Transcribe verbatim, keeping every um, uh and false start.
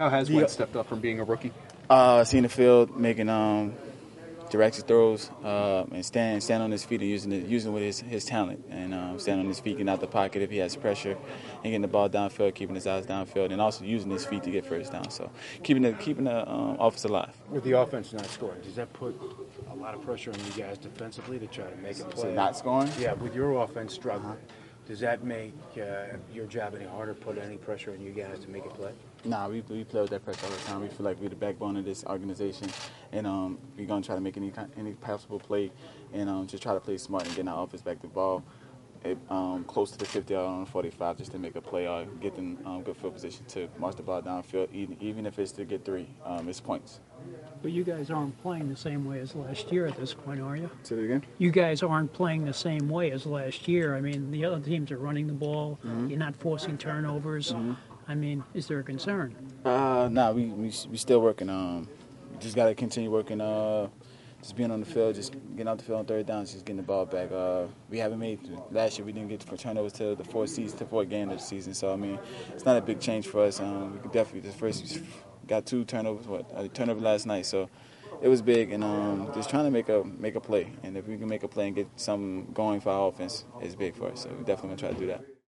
How has The- Wentz stepped up from being a rookie? Uh, seeing the field, making um, directed throws, uh, and stand stand on his feet and using it, using with his, his talent, and um, stand on his feet, getting out the pocket if he has pressure, and getting the ball downfield, keeping his eyes downfield, and also using his feet to get first down. So keeping the keeping the um, offense alive. With the offense not scoring, does that put a lot of pressure on you guys defensively to try to make a play? So not scoring? Yeah, with your offense struggling, does that make uh, your job any harder, put any pressure on you guys to make a play? Nah, we we play with that pressure all the time. We feel like we're the backbone of this organization, and um, we're gonna try to make any kind- any possible play, and um, just try to play smart and get our offense back the ball, it, um, close to the fifty or on forty-five, just to make a play or get them um, good field position to march the ball downfield, even, even if it's to get three, um, it's points. But you guys aren't playing the same way as last year at this point, are you? Say that again. You guys aren't playing the same way as last year. I mean, the other teams are running the ball. Mm-hmm. You're not forcing turnovers. Mm-hmm. I mean, is there a concern? Uh, nah, we we we still working. Um, just gotta continue working. Uh, just being on the field, just getting out the field on third down, just getting the ball back. Uh, we haven't made last year. We didn't get for turnovers till the fourth season, to fourth game of the season. So I mean, it's not a big change for us. Um, we could definitely the first we got two turnovers. What a turnover last night. So it was big, and um, just trying to make a make a play. And if we can make a play and get something going for our offense, it's big for us. So we definitely gonna try to do that.